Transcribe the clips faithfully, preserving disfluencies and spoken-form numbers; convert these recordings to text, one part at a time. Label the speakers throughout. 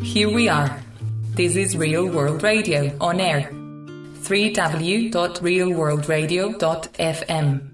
Speaker 1: Here we are. This is Real World Radio on air. w w w dot real world radio dot f m.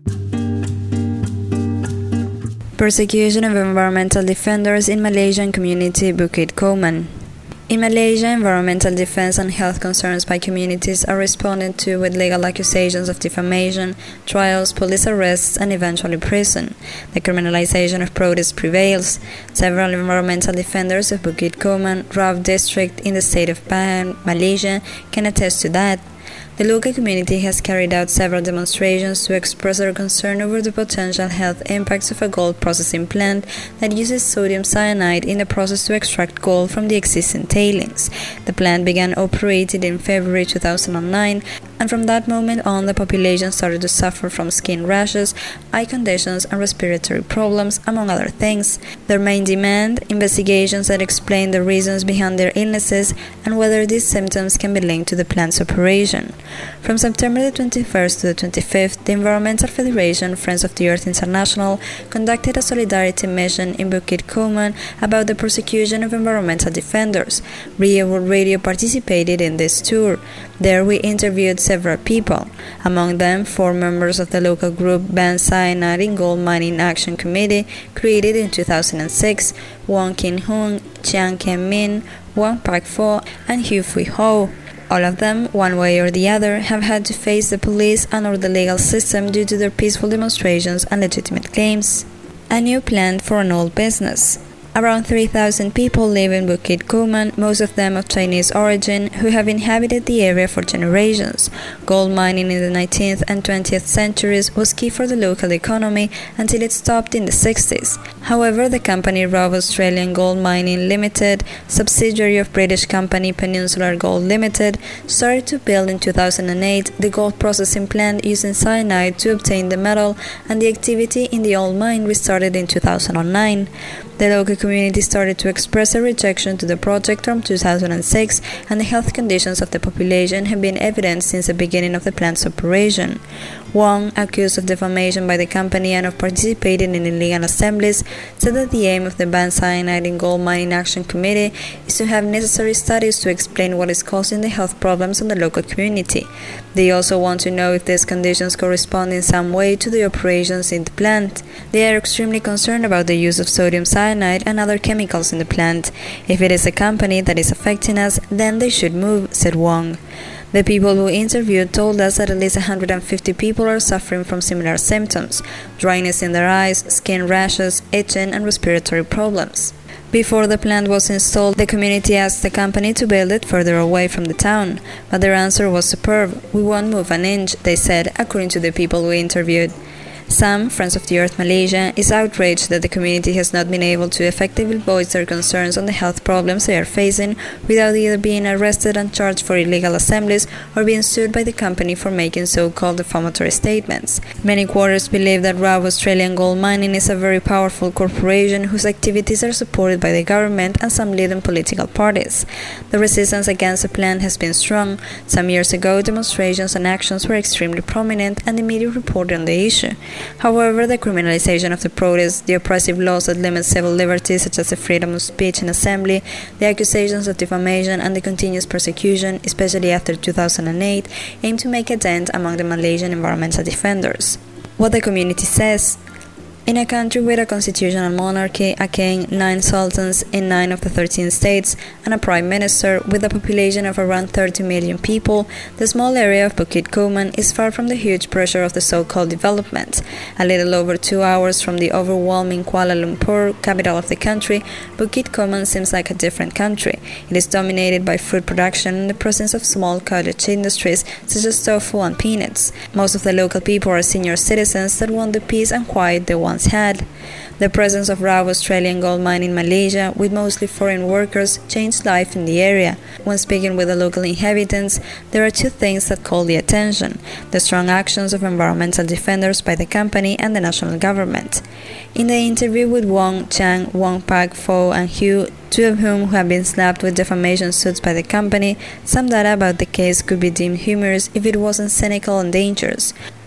Speaker 2: Persecution of environmental defenders in Malaysian community Bukit Kauman. In Malaysia, environmental defense and health concerns by communities are responded to with legal accusations of defamation, trials, police arrests, and eventually prison. The criminalization of protest prevails. Several environmental defenders of Bukit Kauman, Raub district in the state of Pahang, Malaysia, can attest to that. The local community has carried out several demonstrations to express their concern over the potential health impacts of a gold processing plant that uses sodium cyanide in the process to extract gold from the existing tailings. The plant began operating in February two thousand nine, and from that moment on, the population started to suffer from skin rashes, eye conditions, and respiratory problems, among other things. Their main demand: investigations that explain the reasons behind their illnesses and whether these symptoms can be linked to the plant's operation. From September the twenty-first to the twenty-fifth, the Environmental Federation Friends of the Earth International conducted a solidarity mission in Bukit Kauman about the persecution of environmental defenders. Real World Radio participated in this tour. There we interviewed several people, among them four members of the local group Ban Cyanide in Gold Mining Action Committee, created in two thousand six, Wong Kin Hung, Chiang Ken Min, Wang Pak Fo, and Hu Fui Ho. All of them, one way or the other, have had to face the police and or the legal system due to their peaceful demonstrations and legitimate claims. A new plant for an old business. Around three thousand people live in Bukit Kauman, most of them of Chinese origin, who have inhabited the area for generations. Gold mining in the nineteenth and twentieth centuries was key for the local economy until it stopped in the sixties. However, the company Raub Australian Gold Mining Limited, subsidiary of British company Peninsular Gold Limited, started to build in two thousand eight the gold processing plant using cyanide to obtain the metal, and the activity in the old mine restarted in two thousand nine. The local community started to express a rejection to the project from two thousand six, and the health conditions of the population have been evident since the beginning of the plant's operation. Wong, accused of defamation by the company and of participating in illegal assemblies, said that the aim of the Ban Cyanide in Gold Mining Action Committee is to have necessary studies to explain what is causing the health problems in the local community. They also want to know if these conditions correspond in some way to the operations in the plant. They are extremely concerned about the use of sodium cyanide and other chemicals in the plant. If it is a company that is affecting us, then they should move, said Wong. The people who interviewed told us that at least one hundred fifty people are suffering from similar symptoms: dryness in their eyes, skin rashes, itching, and respiratory problems. Before the plant was installed, the community asked the company to build it further away from the town, but their answer was superb. "We won't move an inch," they said, according to the people we interviewed. Sam, Friends of the Earth Malaysia, is outraged that the community has not been able to effectively voice their concerns on the health problems they are facing without either being arrested and charged for illegal assemblies or being sued by the company for making so-called defamatory statements. Many quarters believe that Raub Australian Gold Mining is a very powerful corporation whose activities are supported by the government and some leading political parties. The resistance against the plant has been strong. Some years ago, demonstrations and actions were extremely prominent, and the media reported on the issue. However, the criminalization of the protests, the oppressive laws that limit civil liberties such as the freedom of speech and assembly, the accusations of defamation, and the continuous persecution, especially after two thousand eight, aim to make a dent among the Malaysian environmental defenders. What the community says: in a country with a constitutional monarchy, a king, nine sultans in nine of the thirteen states, and a prime minister with a population of around thirty million people, the small area of Bukit Kauman is far from the huge pressure of the so-called development. A little over two hours from the overwhelming Kuala Lumpur, capital of the country, Bukit Kauman seems like a different country. It is dominated by fruit production and the presence of small cottage industries such as tofu and peanuts. Most of the local people are senior citizens that want the peace and quiet they want had. The presence of Raub Australian Gold Mine in Malaysia, with mostly foreign workers, changed life in the area. When speaking with the local inhabitants, there are two things that call the attention: the strong actions of environmental defenders by the company and the national government. In the interview with Wong, Chang, Wong Pak Fo, and Hu, two of whom have been slapped with defamation suits by the company, some data about the case could be deemed humorous if it wasn't cynical and dangerous.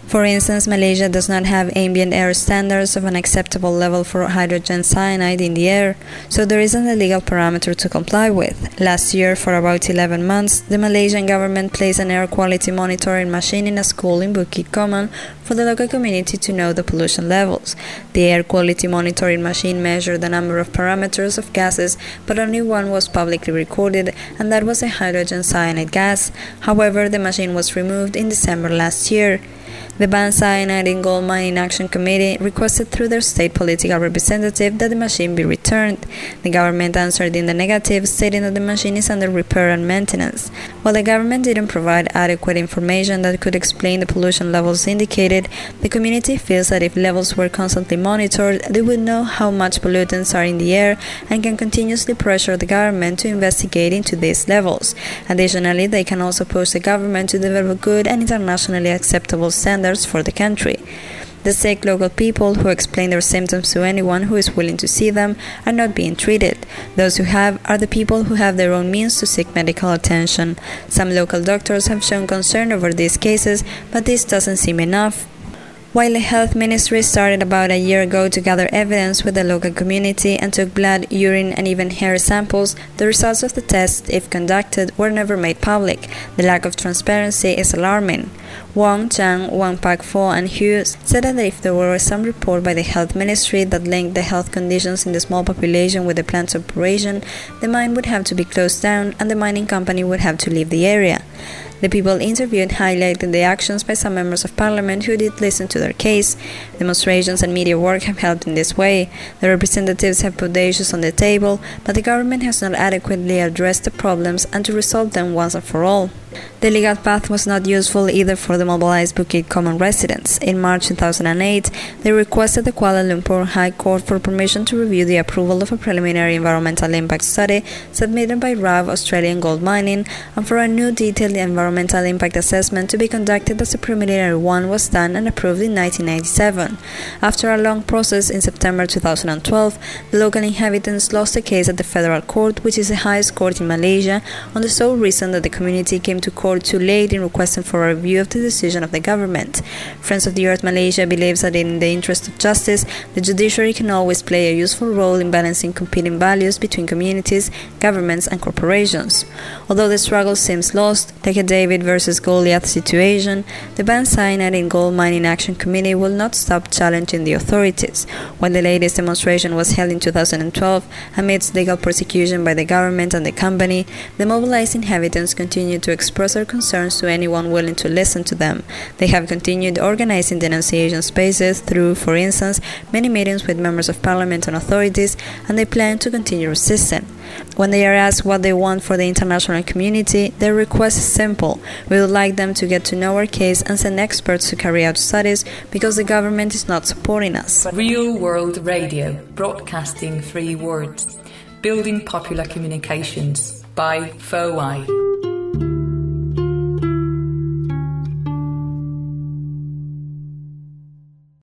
Speaker 2: For instance, Malaysia does not have ambient air standards of an acceptable level for hydrogen cyanide in the air, so there isn't a legal parameter to comply with. Last year, for about eleven months, the Malaysian government placed an air quality monitoring machine in a school in Bukit Koman for the local community to know the pollution levels. The air quality monitoring machine measured a number of parameters of gases, but only one was publicly recorded, and that was a hydrogen cyanide gas. However, the machine was removed in December last year. The Ban Cyanide in Gold Mining Action Committee requested through their state political representative that the machine be returned. The government answered in the negative, stating that the machine is under repair and maintenance. While the government didn't provide adequate information that could explain the pollution levels indicated, the community feels that if levels were constantly monitored, they would know how much pollutants are in the air and can continuously pressure the government to investigate into these levels. Additionally, they can also push the government to develop good and internationally acceptable standards for the country. The sick local people who explain their symptoms to anyone who is willing to see them are not being treated. Those who have are the people who have their own means to seek medical attention. Some local doctors have shown concern over these cases, but this doesn't seem enough. While the Health Ministry started about a year ago to gather evidence with the local community and took blood, urine and even hair samples, the results of the tests, if conducted, were never made public. The lack of transparency is alarming. Wong, Chang, Wang Pak Fo and Hughes said that if there were some report by the Health Ministry that linked the health conditions in the small population with the plant's operation, the mine would have to be closed down and the mining company would have to leave the area. The people interviewed highlighted the actions by some members of parliament who did listen to their case. Demonstrations and media work have helped in this way. The representatives have put the issues on the table, but the government has not adequately addressed the problems and to resolve them once and for all. The legal path was not useful either for the mobilized Bukit Koman residents. In March two thousand eight, they requested the Kuala Lumpur High Court for permission to review the approval of a preliminary environmental impact study submitted by R A V Australian Gold Mining and for a new detailed environmental impact assessment to be conducted as a preliminary one was done and approved in nineteen ninety-seven. After a long process, in September two thousand twelve, the local inhabitants lost the case at the Federal Court, which is the highest court in Malaysia, on the sole reason that the community came to court too late in requesting for a review of the decision of the government. Friends of the Earth Malaysia believes that in the interest of justice, the judiciary can always play a useful role in balancing competing values between communities, governments and corporations. Although the struggle seems lost, like a David versus Goliath situation, the Ban Cyanide in Gold Mining Action Committee will not stop challenging the authorities. While the latest demonstration was held in two thousand twelve amidst legal persecution by the government and the company, the mobilized inhabitants continue to express their concerns to anyone willing to listen to them. They have continued organizing denunciation spaces through, for instance, many meetings with members of parliament and authorities, and they plan to continue resisting. When they are asked what they want for the international community, their request is simple. We would like them to get to know our case and send experts to carry out studies because the government is not supporting us.
Speaker 1: Real World Radio, broadcasting three words, building popular communications by F O I.